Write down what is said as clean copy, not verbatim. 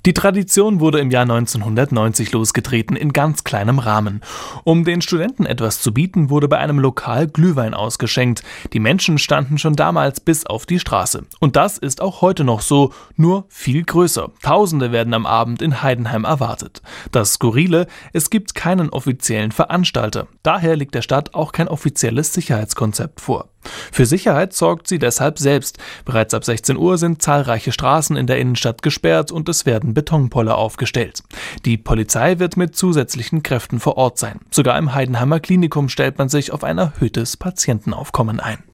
Die Tradition wurde im Jahr 1990 losgetreten, in ganz kleinem Rahmen. Um den Studenten etwas zu bieten, wurde bei einem Lokal Glühwein ausgeschenkt. Die Menschen standen schon damals bis auf die Straße. Und das ist auch heute noch so, nur viel größer. Tausende werden am Abend in Heidenheim erwartet. Das Skurrile: Es gibt keinen offiziellen Veranstalter. Daher liegt der Stadt auch kein offizielles Sicherheitskonzept vor. Für Sicherheit sorgt sie deshalb selbst. Bereits ab 16 Uhr sind zahlreiche Straßen in der Innenstadt gesperrt und es werden Betonpoller aufgestellt. Die Polizei wird mit zusätzlichen Kräften vor Ort sein. Sogar im Heidenheimer Klinikum stellt man sich auf ein erhöhtes Patientenaufkommen ein.